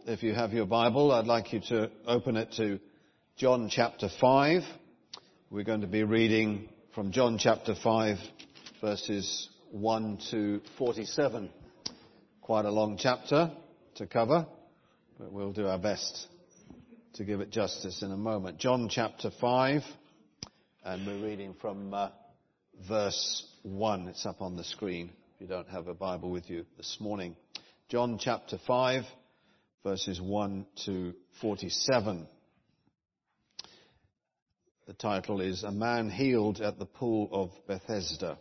If you have your Bible, I'd like you to open it to John chapter 5. We're going to be reading from John chapter 5, verses 1 to 47. Quite a long chapter to cover, but we'll do our best to give it justice in a moment. John chapter 5, and we're reading from verse 1. It's up on the screen if you don't have a Bible with you this morning. John chapter 5, verses 1 to 47. The title is A Man Healed at the Pool of Bethesda.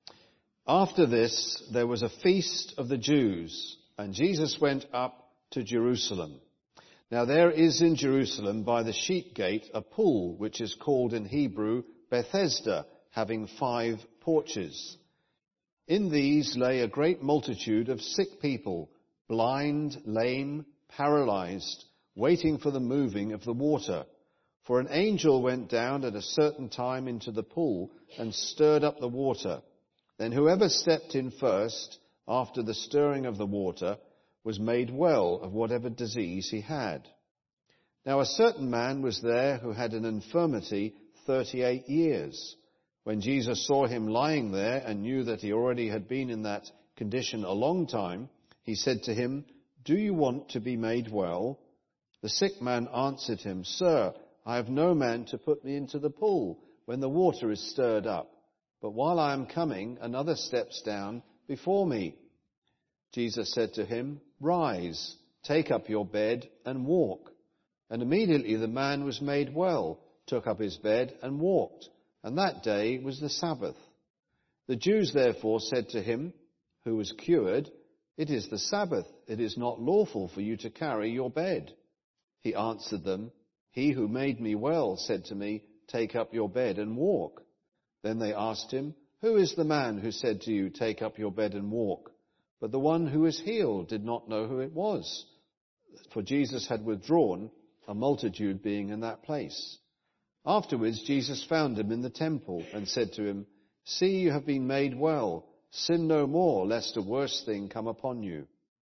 After this, there was a feast of the Jews, and Jesus went up to Jerusalem. Now there is in Jerusalem by the sheep gate a pool, which is called in Hebrew Bethesda, having 5 porches. In these lay a great multitude of sick people, blind, lame, paralyzed, waiting for the moving of the water. For an angel went down at a certain time into the pool and stirred up the water. Then whoever stepped in first, after the stirring of the water, was made well of whatever disease he had. Now a certain man was there who had an infirmity 38 years. When Jesus saw him lying there and knew that he already had been in that condition a long time, he said to him, "Do you want to be made well?" The sick man answered him, "Sir, I have no man to put me into the pool when the water is stirred up. But while I am coming, another steps down before me." Jesus said to him, "Rise, take up your bed and walk." And immediately the man was made well, took up his bed and walked. And that day was the Sabbath. The Jews therefore said to him, who was cured, "It is the Sabbath. It is not lawful for you to carry your bed." He answered them, "He who made me well said to me, 'Take up your bed and walk.'" Then they asked him, "Who is the man who said to you, 'Take up your bed and walk'?" But the one who was healed did not know who it was, for Jesus had withdrawn, a multitude being in that place. Afterwards Jesus found him in the temple and said to him, "See, you have been made well. Sin no more, lest a worse thing come upon you."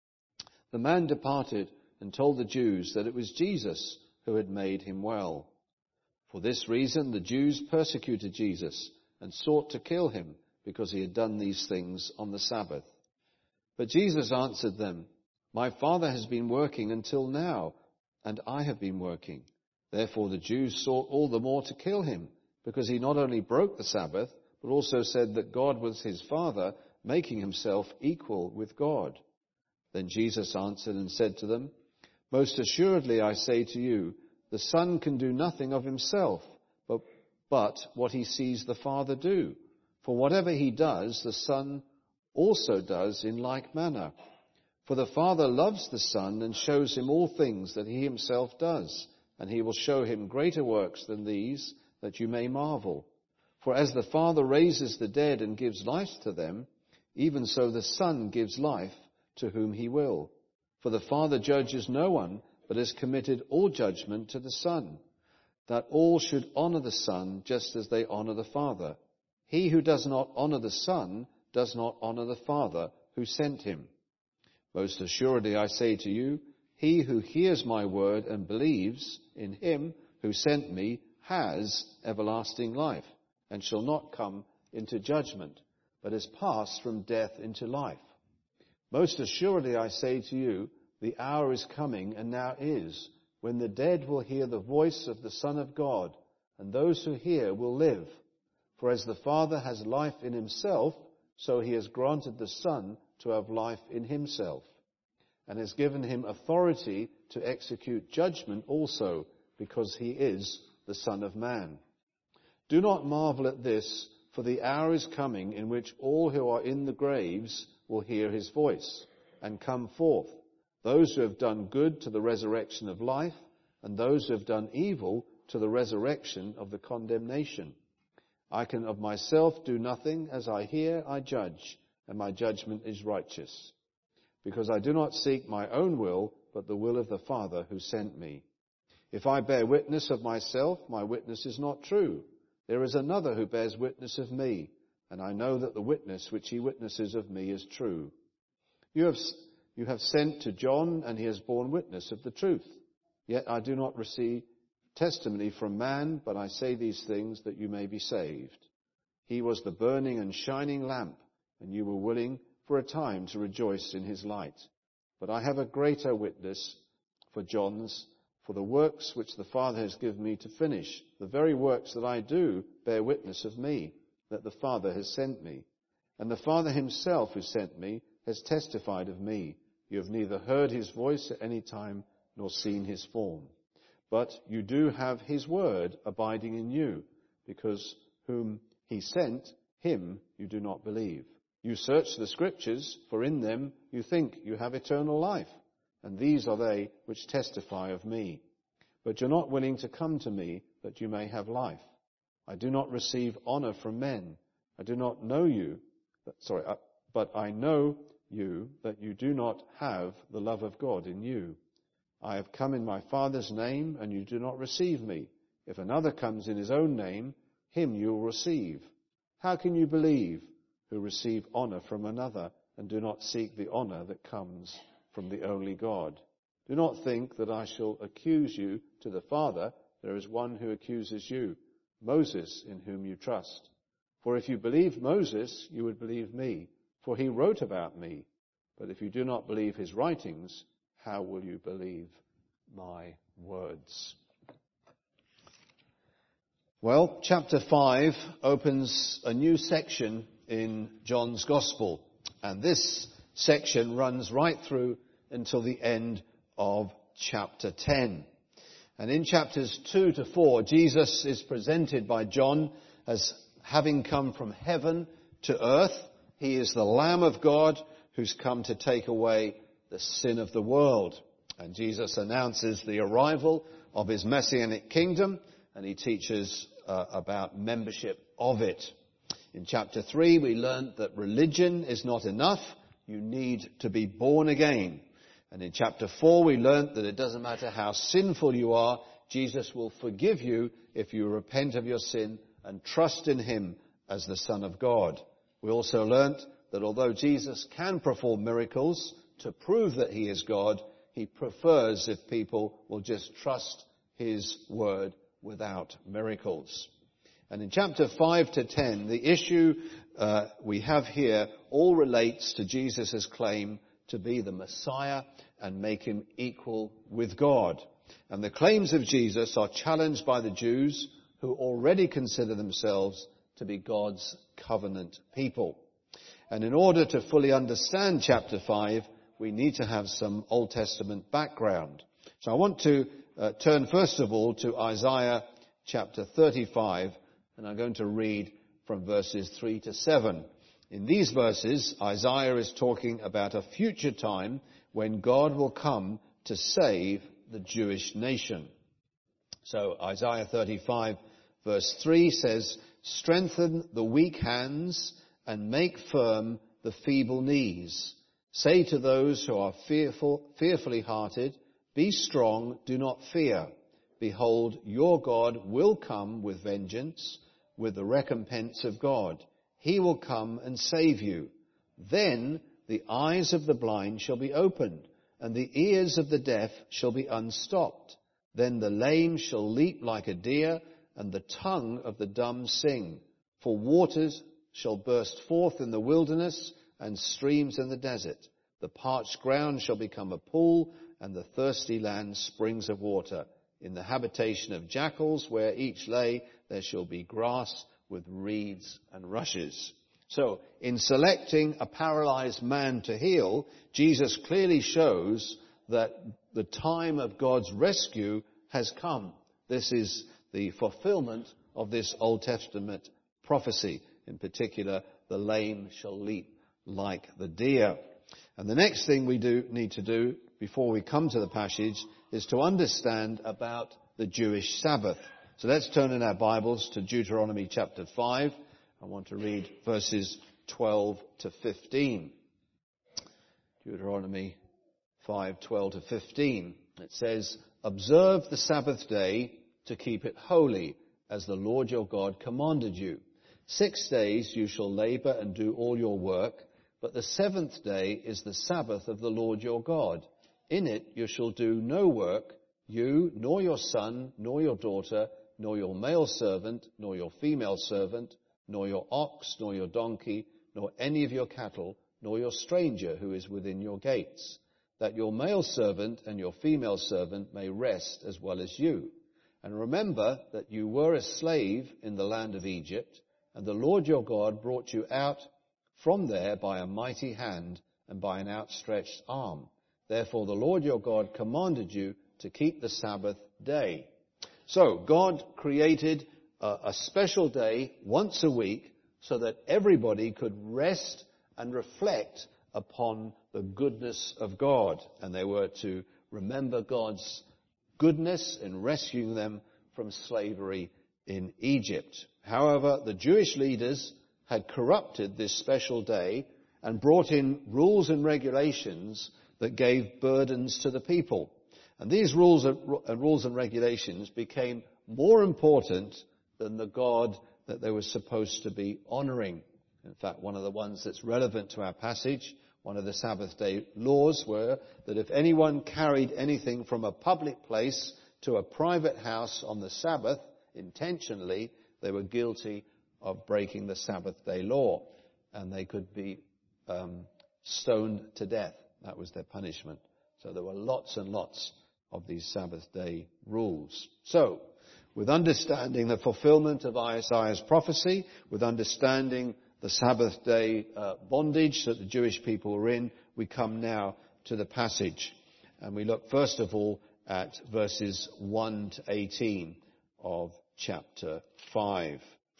The man departed and told the Jews that it was Jesus who had made him well. For this reason the Jews persecuted Jesus and sought to kill him, because he had done these things on the Sabbath. But Jesus answered them, "My Father has been working until now, and I have been working." Therefore the Jews sought all the more to kill him, because he not only broke the Sabbath, but also said that God was his Father, making himself equal with God. Then Jesus answered and said to them, "Most assuredly I say to you, the Son can do nothing of himself, but what he sees the Father do. For whatever he does, the Son also does in like manner. For the Father loves the Son and shows him all things that he himself does, and he will show him greater works than these, that you may marvel. For as the Father raises the dead and gives life to them, even so the Son gives life to whom he will. For the Father judges no one, but has committed all judgment to the Son, that all should honor the Son just as they honor the Father. He who does not honor the Son does not honor the Father who sent him. Most assuredly I say to you, he who hears my word and believes in him who sent me has everlasting life, and shall not come into judgment, but is passed from death into life. Most assuredly I say to you, the hour is coming, and now is, when the dead will hear the voice of the Son of God, and those who hear will live. For as the Father has life in himself, so he has granted the Son to have life in himself, and has given him authority to execute judgment also, because he is the Son of Man. Do not marvel at this, for the hour is coming in which all who are in the graves will hear his voice and come forth, those who have done good to the resurrection of life, and those who have done evil to the resurrection of the condemnation. I can of myself do nothing. As I hear, I judge, and my judgment is righteous, because I do not seek my own will, but the will of the Father who sent me. If I bear witness of myself, my witness is not true. There is another who bears witness of me, and I know that the witness which he witnesses of me is true. You have you have sent to John, and he has borne witness of the truth. Yet I do not receive testimony from man, but I say these things that you may be saved. He was the burning and shining lamp, and you were willing for a time to rejoice in his light. But I have a greater witness for the works which the Father has given me to finish. The very works that I do bear witness of me, that the Father has sent me. And the Father himself who sent me has testified of me. You have neither heard his voice at any time nor seen his form. But you do have his word abiding in you, because whom he sent, him you do not believe. You search the Scriptures, for in them you think you have eternal life, and these are they which testify of me. But you're not willing to come to me that you may have life. I do not receive honor from men. I do not know you, but I know you that you do not have the love of God in you. I have come in my Father's name, and you do not receive me. If another comes in his own name, him you will receive. How can you believe who receive honor from another and do not seek the honor that comes from the only God? Do not think that I shall accuse you to the Father. There is one who accuses you, Moses, in whom you trust. For if you believed Moses, you would believe me, for he wrote about me. But if you do not believe his writings, how will you believe my words? Well, chapter 5 opens a new section in John's Gospel, and this section runs right through until the end of chapter 10. And in chapters 2 to 4, Jesus is presented by John as having come from heaven to earth. He is the Lamb of God who's come to take away the sin of the world. And Jesus announces the arrival of his messianic kingdom, and he teaches about membership of it. In chapter 3, we learned that religion is not enough. You need to be born again. And in chapter 4, we learned that it doesn't matter how sinful you are, Jesus will forgive you if you repent of your sin and trust in him as the Son of God. We also learned that although Jesus can perform miracles to prove that he is God, he prefers if people will just trust his word without miracles. And in chapter 5 to 10, the issue we have here all relates to Jesus' claim to be the Messiah and make him equal with God. And the claims of Jesus are challenged by the Jews, who already consider themselves to be God's covenant people. And in order to fully understand chapter 5, we need to have some Old Testament background. So I want to turn first of all to Isaiah chapter 35, and I'm going to read from verses 3 to 7. In these verses, Isaiah is talking about a future time when God will come to save the Jewish nation. So Isaiah 35 verse 3 says, "Strengthen the weak hands and make firm the feeble knees. Say to those who are fearfully hearted, be strong, do not fear. Behold, your God will come with vengeance, with the recompense of God. He will come and save you. Then the eyes of the blind shall be opened, and the ears of the deaf shall be unstopped. Then the lame shall leap like a deer, and the tongue of the dumb sing. For waters shall burst forth in the wilderness, and streams in the desert. The parched ground shall become a pool, and the thirsty land springs of water. In the habitation of jackals, where each lay, there shall be grass with reeds and rushes." So, in selecting a paralyzed man to heal, Jesus clearly shows that the time of God's rescue has come. This is the fulfillment of this Old Testament prophecy. In particular, the lame shall leap like the deer. And the next thing we need to do before we come to the passage is to understand about the Jewish Sabbath. So let's turn in our Bibles to Deuteronomy chapter 5. I want to read verses 12 to 15. Deuteronomy 5:12 to 15. It says, "Observe the Sabbath day to keep it holy, as the Lord your God commanded you. 6 days you shall labor and do all your work, But the seventh day is the Sabbath of the Lord your God. In it you shall do no work, you, nor your son, nor your daughter, nor your male servant, nor your female servant, nor your ox, nor your donkey, nor any of your cattle, nor your stranger who is within your gates, that your male servant and your female servant may rest as well as you. And remember that you were a slave in the land of Egypt, and the Lord your God brought you out from there by a mighty hand and by an outstretched arm. Therefore the Lord your God commanded you to keep the Sabbath day. So God created a special day once a week so that everybody could rest and reflect upon the goodness of God. And they were to remember God's goodness in rescuing them from slavery in Egypt. However, the Jewish leaders had corrupted this special day and brought in rules and regulations that gave burdens to the people. And these rules and regulations became more important than the God that they were supposed to be honoring. In fact, one of the ones that's relevant to our passage, one of the Sabbath day laws, were that if anyone carried anything from a public place to a private house on the Sabbath intentionally, they were guilty of breaking the Sabbath day law, and they could be stoned to death. That was their punishment. So there were lots and lots of these Sabbath day rules. So, with understanding the fulfillment of Isaiah's prophecy, with understanding the Sabbath day bondage that the Jewish people were in, we come now to the passage. And we look first of all at verses 1 to 18 of chapter 5.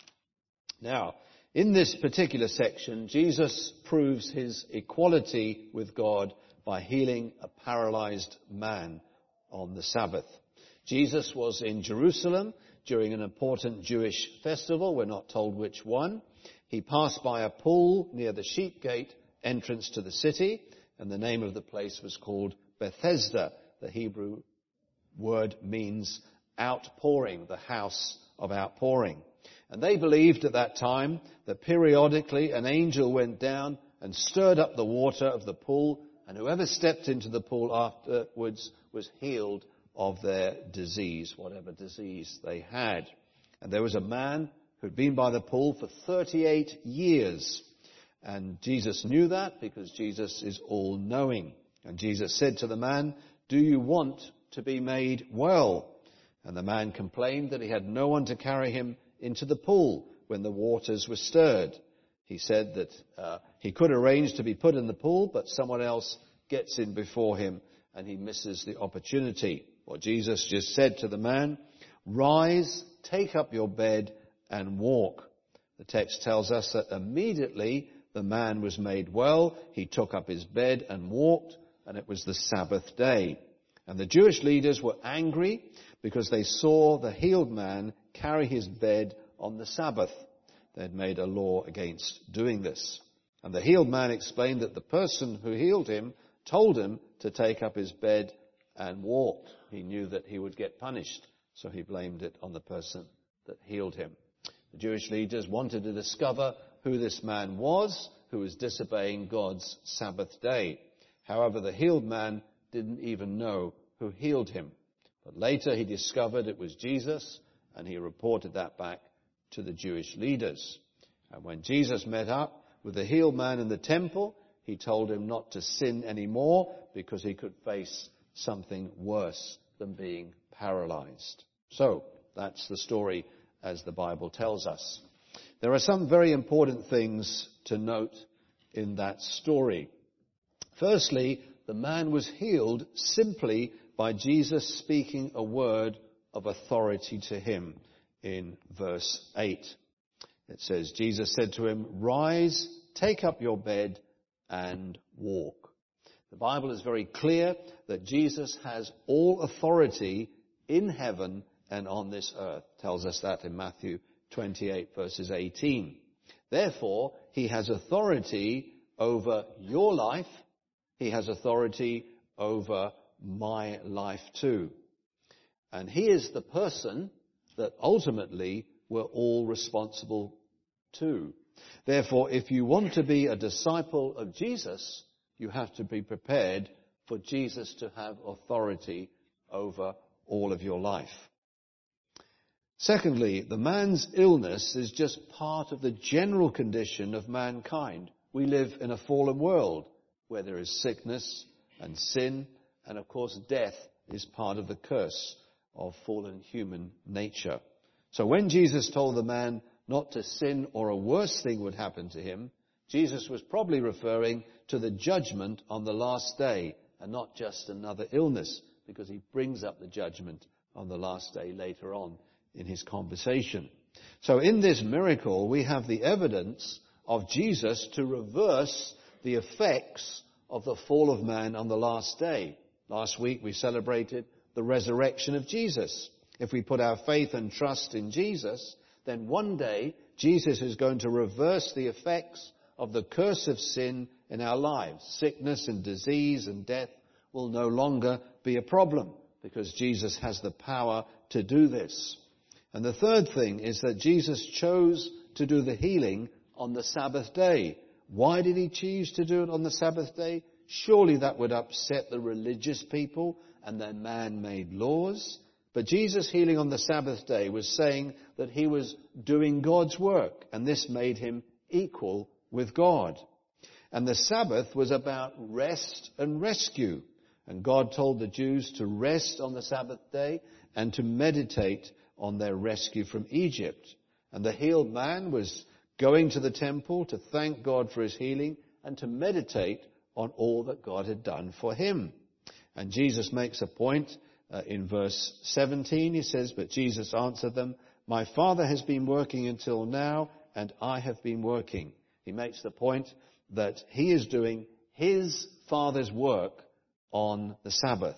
Now, in this particular section, Jesus proves his equality with God by healing a paralyzed man on the Sabbath. Jesus was in Jerusalem during an important Jewish festival. We're not told which one. He passed by a pool near the sheep gate entrance to the city, and the name of the place was called Bethesda. The Hebrew word means outpouring, the house of outpouring. And they believed at that time that periodically an angel went down and stirred up the water of the pool, and whoever stepped into the pool afterwards was healed of their disease, whatever disease they had. And there was a man who'd been by the pool for 38 years. And Jesus knew that because Jesus is all-knowing. And Jesus said to the man, "Do you want to be made well?" And the man complained that he had no one to carry him into the pool when the waters were stirred. He said that he could arrange to be put in the pool, but someone else gets in before him and he misses the opportunity. Well, Jesus just said to the man, "Rise, take up your bed and walk." The text tells us that immediately the man was made well. He took up his bed and walked, and it was the Sabbath day. And the Jewish leaders were angry because they saw the healed man carry his bed on the Sabbath. They had made a law against doing this. And the healed man explained that the person who healed him told him to take up his bed and walk. He knew that he would get punished, so he blamed it on the person that healed him. The Jewish leaders wanted to discover who this man was who was disobeying God's Sabbath day. However, the healed man didn't even know who healed him. But later he discovered it was Jesus, and he reported that back to the Jewish leaders. And when Jesus met up with the healed man in the temple, he told him not to sin anymore because he could face something worse than being paralyzed. So, that's the story as the Bible tells us. There are some very important things to note in that story. Firstly, the man was healed simply by Jesus speaking a word of authority to him in verse 8. It says, Jesus said to him, "Rise, take up your bed and walk." The Bible is very clear that Jesus has all authority in heaven and on this earth. It tells us that in Matthew 28 verses 18. Therefore, he has authority over your life. He has authority over my life too. And he is the person that ultimately we're all responsible to. Therefore, if you want to be a disciple of Jesus, you have to be prepared for Jesus to have authority over all of your life. Secondly, the man's illness is just part of the general condition of mankind. We live in a fallen world where there is sickness and sin, and of course death is part of the curse of fallen human nature. So when Jesus told the man not to sin or a worse thing would happen to him, Jesus was probably referring to the judgment on the last day and not just another illness, because he brings up the judgment on the last day later on in his conversation. So in this miracle, we have the evidence of Jesus to reverse the effects of the fall of man on the last day. Last week we celebrated the resurrection of Jesus. If we put our faith and trust in Jesus, then one day Jesus is going to reverse the effects of the curse of sin in our lives. Sickness and disease and death will no longer be a problem because Jesus has the power to do this. And the third thing is that Jesus chose to do the healing on the Sabbath day. Why did he choose to do it on the Sabbath day? Surely that would upset the religious people and their man-made laws. But Jesus healing on the Sabbath day was saying that he was doing God's work, and this made him equal with God. And the Sabbath was about rest and rescue. And God told the Jews to rest on the Sabbath day and to meditate on their rescue from Egypt. And the healed man was going to the temple to thank God for his healing and to meditate on all that God had done for him. And Jesus makes a point in verse 17. He says, "But Jesus answered them, 'My Father has been working until now, and I have been working.'" He makes the point that he is doing his Father's work on the Sabbath.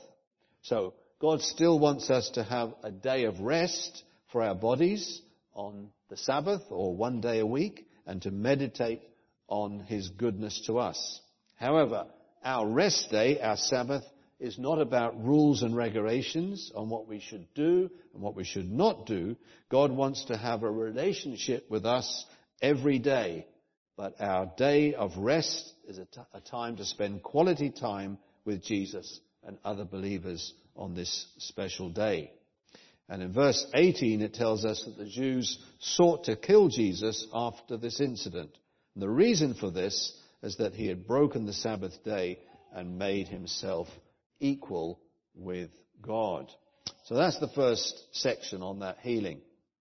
So God still wants us to have a day of rest for our bodies on the Sabbath or one day a week and to meditate on his goodness to us. However, our rest day, our Sabbath, is not about rules and regulations on what we should do and what we should not do. God wants to have a relationship with us every day. But our day of rest is a time to spend quality time with Jesus and other believers on this special day. And in verse 18 it tells us that the Jews sought to kill Jesus after this incident. And the reason for this is that he had broken the Sabbath day and made himself equal with God. So that's the first section on that healing.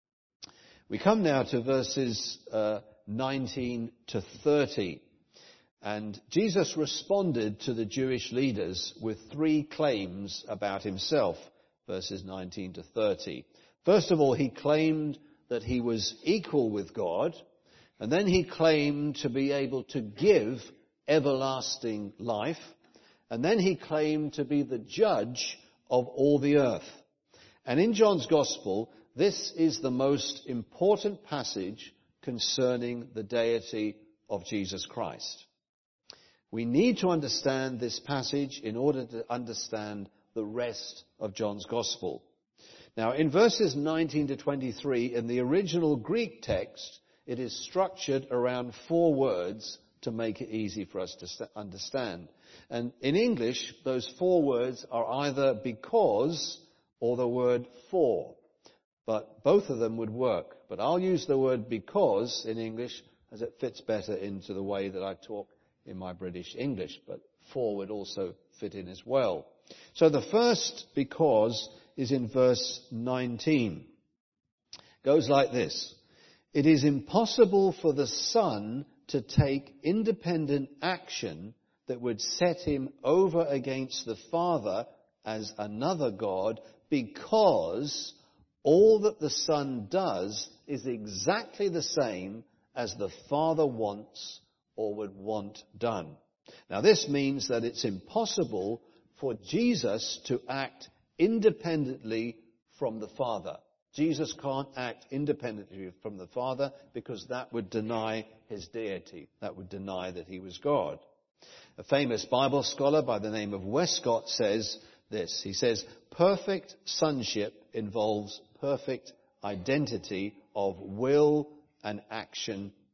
We come now to verses 19 to 30. And Jesus responded to the Jewish leaders with three claims about himself, verses 19 to 30. First of all, he claimed that he was equal with God, and then he claimed to be able to give everlasting life, and then he claimed to be the judge of all the earth. And in John's Gospel, this is the most important passage concerning the deity of Jesus Christ. We need to understand this passage in order to understand the rest of John's Gospel. Now, in verses 19 to 23, in the original Greek text, it is structured around four words to make it easy for us to understand. And in English, those four words are either because or the word for. But both of them would work. But I'll use the word because in English as it fits better into the way that I talk in my British English, but for would also fit in as well. So the first because is in verse 19. It goes like this: "It is impossible for the Son to take independent action that would set him over against the Father as another God, because all that the Son does is exactly the same as the Father wants or would want done." Now this means that it's impossible for Jesus to act independently from the Father. Jesus can't act independently from the Father because that would deny his deity. That would deny that he was God. A famous Bible scholar by the name of Westcott says this. He says, "Perfect sonship involves perfect identity of will and action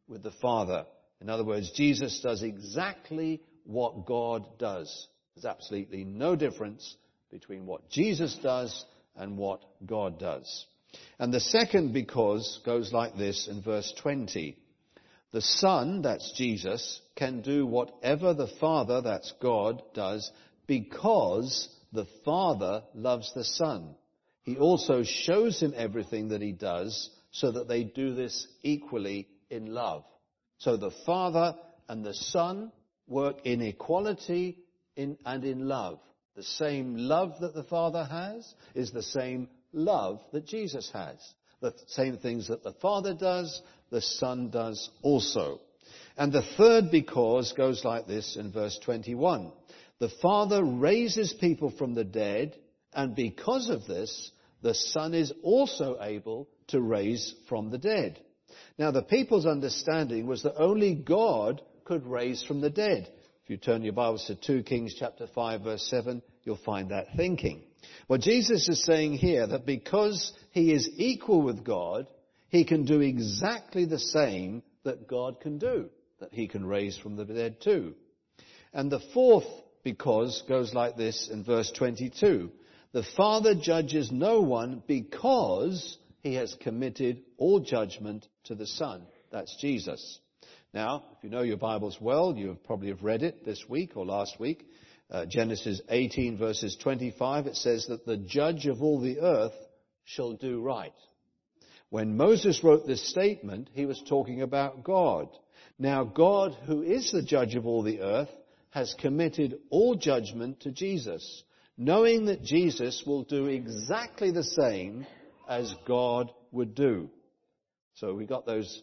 with the Father. In other words, Jesus does exactly what God does. There's absolutely no difference between what Jesus does and what God does. And the second because goes like this in verse 20. The Son, that's Jesus, can do whatever the Father, that's God, does because the Father loves the Son. He also shows him everything that he does so that they do this equally in love. So the Father and the Son work in equality and in love. The same love that the Father has is the same love that Jesus has. The same things that the Father does, the Son does also. And the third because goes like this in verse 21. The Father raises people from the dead, and because of this, the Son is also able to raise from the dead. Now, the people's understanding was that only God could raise from the dead. If you turn your Bibles to 2 Kings chapter 5, verse 7, you'll find that thinking. Well, Jesus is saying here that because he is equal with God, he can do exactly the same that God can do, that he can raise from the dead too. And the fourth because goes like this in verse 22. The Father judges no one because he has committed all judgment to the Son. That's Jesus. Now, if you know your Bibles well, you probably have read it this week or last week. Genesis 18 verses 25, it says that the judge of all the earth shall do right. When Moses wrote this statement, he was talking about God. Now, God, who is the judge of all the earth, has committed all judgment to Jesus, knowing that Jesus will do exactly the same as God would do. So we got those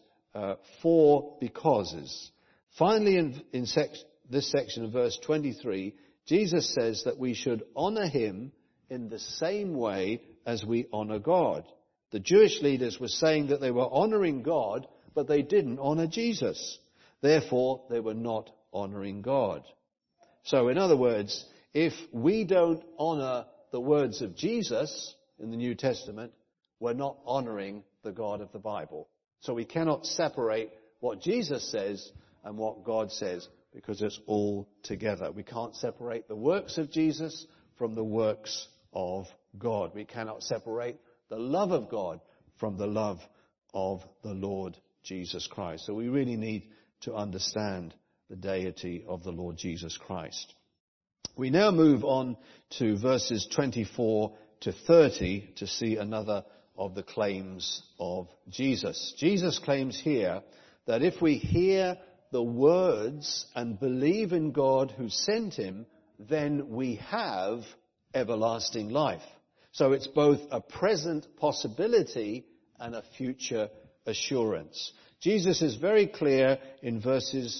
four becauses. Finally, in this section of verse 23, Jesus says that we should honor him in the same way as we honor God. The Jewish leaders were saying that they were honoring God, but they didn't honor Jesus. Therefore, they were not honoring God. So, in other words, if we don't honor the words of Jesus in the New Testament, we're not honoring the God of the Bible. So we cannot separate what Jesus says and what God says, because it's all together. We can't separate the works of Jesus from the works of God. We cannot separate the love of God from the love of the Lord Jesus Christ. So we really need to understand the deity of the Lord Jesus Christ. We now move on to verses 24 to 30 to see another of the claims of Jesus. Jesus claims here that if we hear the words and believe in God who sent him, then we have everlasting life. So it's both a present possibility and a future assurance. Jesus is very clear in verses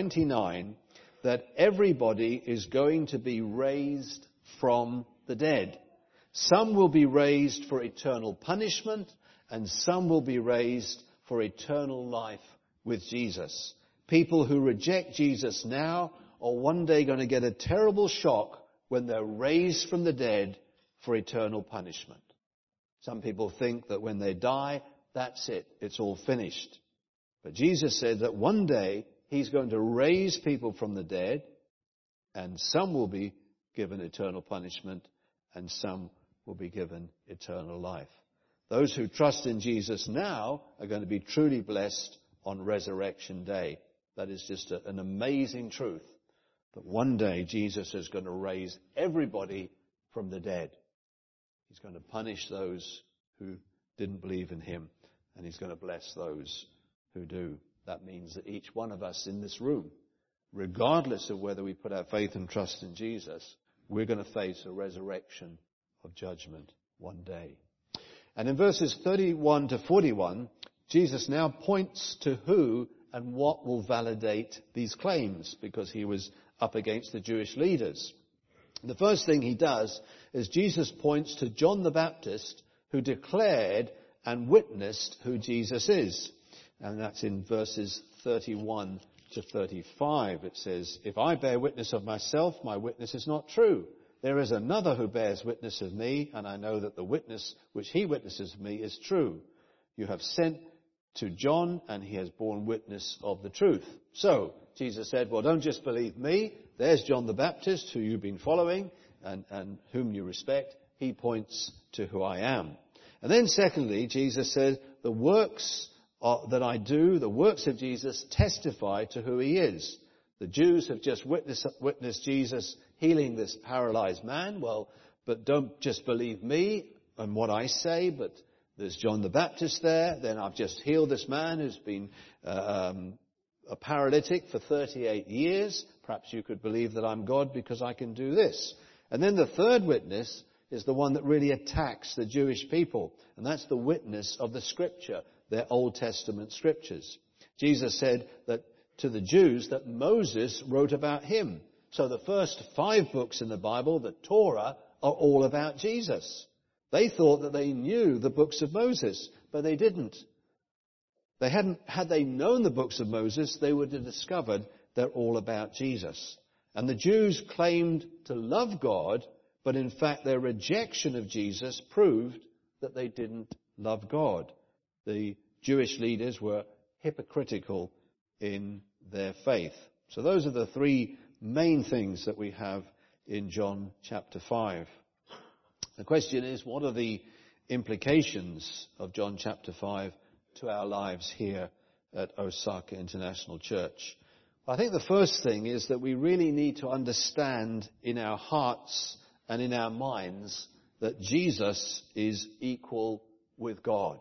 29 that everybody is going to be raised from the dead. Some will be raised for eternal punishment, and some will be raised for eternal life with Jesus. People who reject Jesus now are one day going to get a terrible shock when they're raised from the dead for eternal punishment. Some people think that when they die, that's it, it's all finished. But Jesus said that one day he's going to raise people from the dead, and some will be given eternal punishment, and some will be given eternal life. Those who trust in Jesus now are going to be truly blessed on Resurrection Day. That is just an amazing truth, that one day Jesus is going to raise everybody from the dead. He's going to punish those who didn't believe in him, and he's going to bless those who do. That means that each one of us in this room, regardless of whether we put our faith and trust in Jesus, we're going to face a resurrection of judgment one day. And in verses 31 to 41, Jesus now points to who and what will validate these claims, because he was up against the Jewish leaders. The first thing he does is Jesus points to John the Baptist, who declared and witnessed who Jesus is. And that's in verses 31 to 35. It says, "If I bear witness of myself, my witness is not true. There is another who bears witness of me, and I know that the witness which he witnesses of me is true. You have sent to John, and he has borne witness of the truth. So, Jesus said, well, don't just believe me. There's John the Baptist, who you've been following and whom you respect. He points to who I am. And then secondly, Jesus said, the works that I do, the works of Jesus, testify to who he is. The Jews have just witnessed Jesus healing this paralyzed man. Well, but don't just believe me and what I say, but there's John the Baptist there. Then I've just healed this man who's been a paralytic for 38 years. Perhaps you could believe that I'm God because I can do this. And then the third witness is the one that really attacks the Jewish people. And that's the witness of the Scripture, their Old Testament Scriptures. Jesus said that to the Jews that Moses wrote about him. So the first 5 books in the Bible, the Torah, are all about Jesus. They thought that they knew the books of Moses, but they didn't. Had they known the books of Moses, they would have discovered they're all about Jesus. And the Jews claimed to love God, but in fact their rejection of Jesus proved that they didn't love God. The Jewish leaders were hypocritical in their faith. So those are the 3 main things that we have in John chapter 5. The question is, what are the implications of John chapter 5 to our lives here at Osaka International Church? I think the first thing is that we really need to understand in our hearts and in our minds that Jesus is equal with God.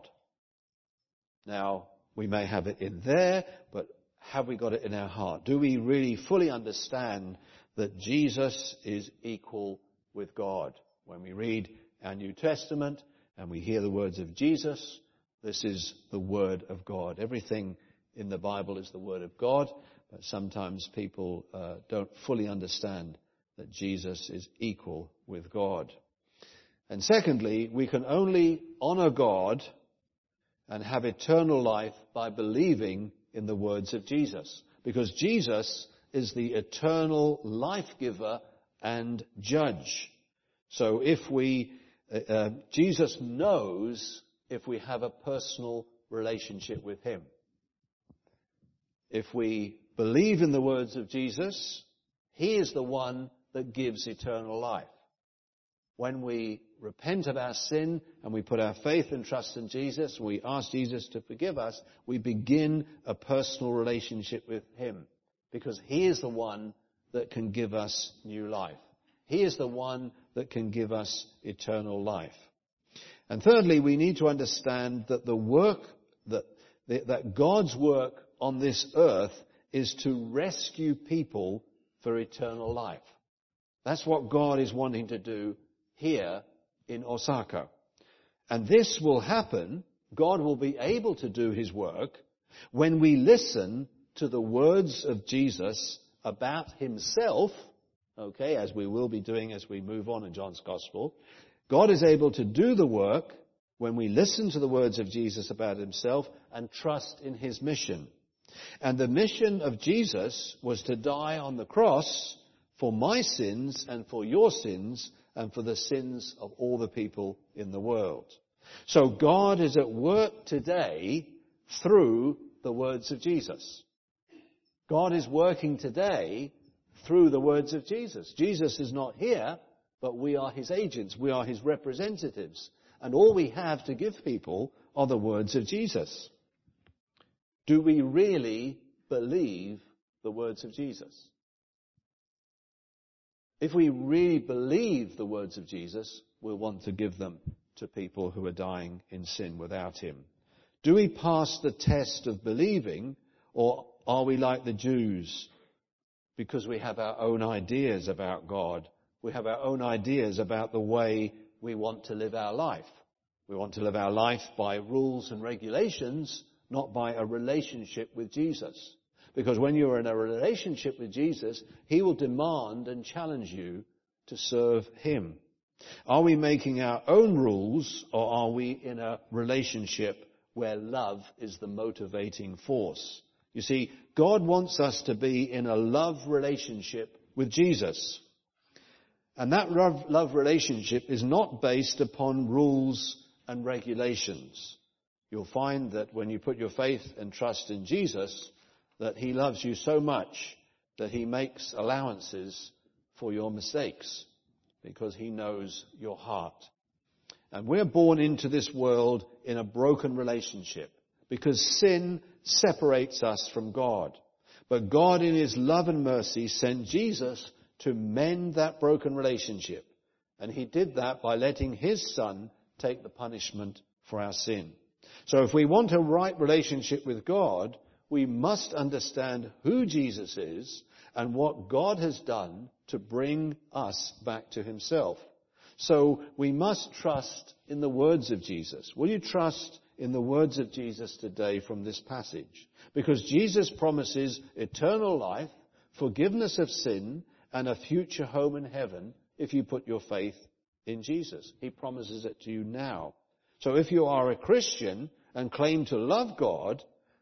Now, we may have it in there, but have we got it in our heart? Do we really fully understand that Jesus is equal with God? When we read our New Testament and we hear the words of Jesus, this is the Word of God. Everything in the Bible is the Word of God, but sometimes people don't fully understand that Jesus is equal with God. And secondly, we can only honor God and have eternal life by believing in the words of Jesus, because Jesus is the eternal life giver and judge. So if Jesus knows if we have a personal relationship with him. If we believe in the words of Jesus, he is the one that gives eternal life. When we repent of our sin and we put our faith and trust in Jesus, we ask Jesus to forgive us, we begin a personal relationship with him, because he is the one that can give us new life. He is the one that can give us eternal life. And thirdly, we need to understand that the work that God's work on this earth is to rescue people for eternal life. That's what God is wanting to do here in Osaka. And this will happen, God will be able to do his work when we listen to the words of Jesus about himself, okay, as we will be doing as we move on in John's Gospel. God is able to do the work when we listen to the words of Jesus about himself and trust in his mission. And the mission of Jesus was to die on the cross for my sins and for your sins and for the sins of all the people in the world. So God is at work today through the words of Jesus. God is working today through the words of Jesus. Jesus is not here, but we are his agents. We are his representatives. And all we have to give people are the words of Jesus. Do we really believe the words of Jesus? If we really believe the words of Jesus, we'll want to give them to people who are dying in sin without him. Do we pass the test of believing, or are we like the Jews? Because we have our own ideas about God. We have our own ideas about the way we want to live our life. We want to live our life by rules and regulations, not by a relationship with Jesus. Because when you're in a relationship with Jesus, he will demand and challenge you to serve him. Are we making our own rules, or are we in a relationship where love is the motivating force? You see, God wants us to be in a love relationship with Jesus. And that love relationship is not based upon rules and regulations. you'll find that when you put your faith and trust in Jesus, that he loves you so much that he makes allowances for your mistakes because he knows your heart. And we're born into this world in a broken relationship because sin separates us from God. But God in his love and mercy sent Jesus to mend that broken relationship. And he did that by letting his son take the punishment for our sin. So if we want a right relationship with God, we must understand who Jesus is and what God has done to bring us back to himself. So we must trust in the words of Jesus. Will you trust in the words of Jesus today from this passage? Because Jesus promises eternal life, forgiveness of sin, and a future home in heaven if you put your faith in Jesus. He promises it to you now. So if you are a Christian and claim to love God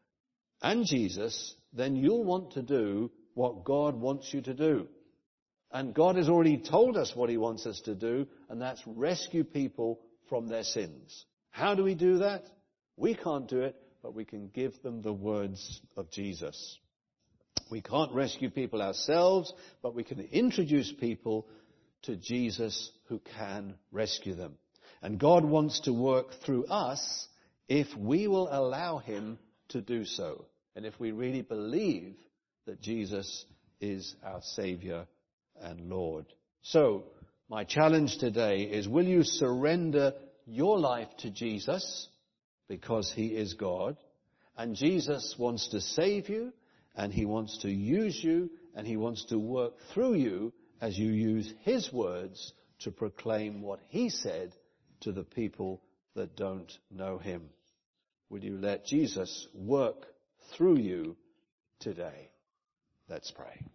and Jesus, then you'll want to do what God wants you to do. And God has already told us what he wants us to do, and that's rescue people from their sins. How do we do that? We can't do it, but we can give them the words of Jesus. We can't rescue people ourselves, but we can introduce people to Jesus who can rescue them. And God wants to work through us if we will allow him to do so. And if we really believe that Jesus is our Savior and Lord. So, my challenge today is, will you surrender your life to Jesus because he is God? And Jesus wants to save you, and he wants to use you, and he wants to work through you as you use his words to proclaim what he said to the people that don't know him. Will you let Jesus work through you today? Let's pray.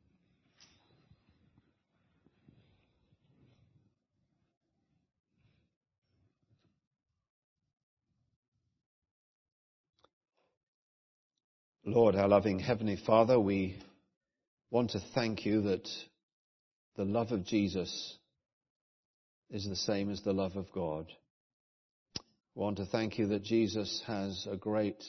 Lord, our loving Heavenly Father, we want to thank you that the love of Jesus is the same as the love of God. We want to thank you that Jesus has a great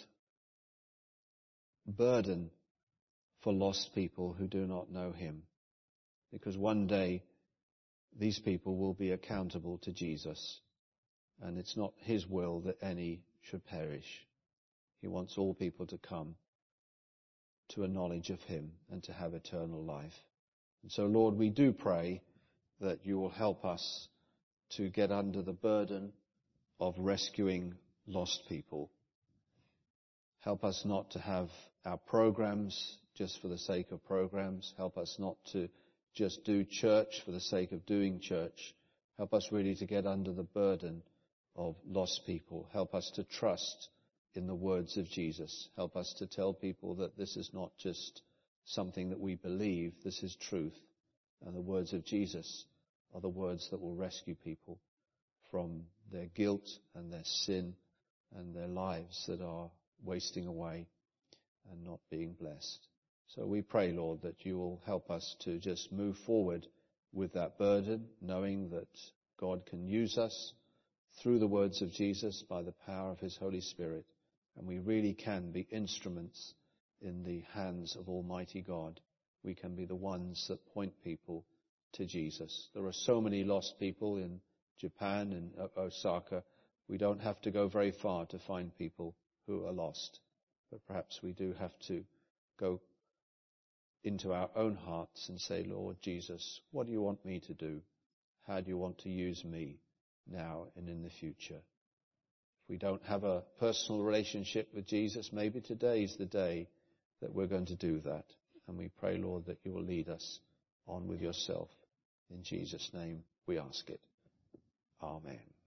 burden for lost people who do not know him, because one day these people will be accountable to Jesus, and it's not his will that any should perish. He wants all people to come to a knowledge of him and to have eternal life. And so, Lord, we do pray that you will help us to get under the burden of rescuing lost people. Help us not to have our programs just for the sake of programs. Help us not to just do church for the sake of doing church. Help us really to get under the burden of lost people. Help us to trust in the words of Jesus. Help us to tell people that this is not just something that we believe, this is truth. And the words of Jesus are the words that will rescue people from their guilt and their sin and their lives that are wasting away and not being blessed. So we pray, Lord, that you will help us to just move forward with that burden, knowing that God can use us through the words of Jesus by the power of his Holy Spirit. And we really can be instruments in the hands of Almighty God. We can be the ones that point people to Jesus. There are so many lost people in Japan and Osaka. We don't have to go very far to find people who are lost. But perhaps we do have to go into our own hearts and say, Lord Jesus, what do you want me to do? How do you want to use me now and in the future? If we don't have a personal relationship with Jesus, maybe today is the day that we're going to do that. And we pray, Lord, that you will lead us on with yourself. In Jesus' name we ask it. Amen.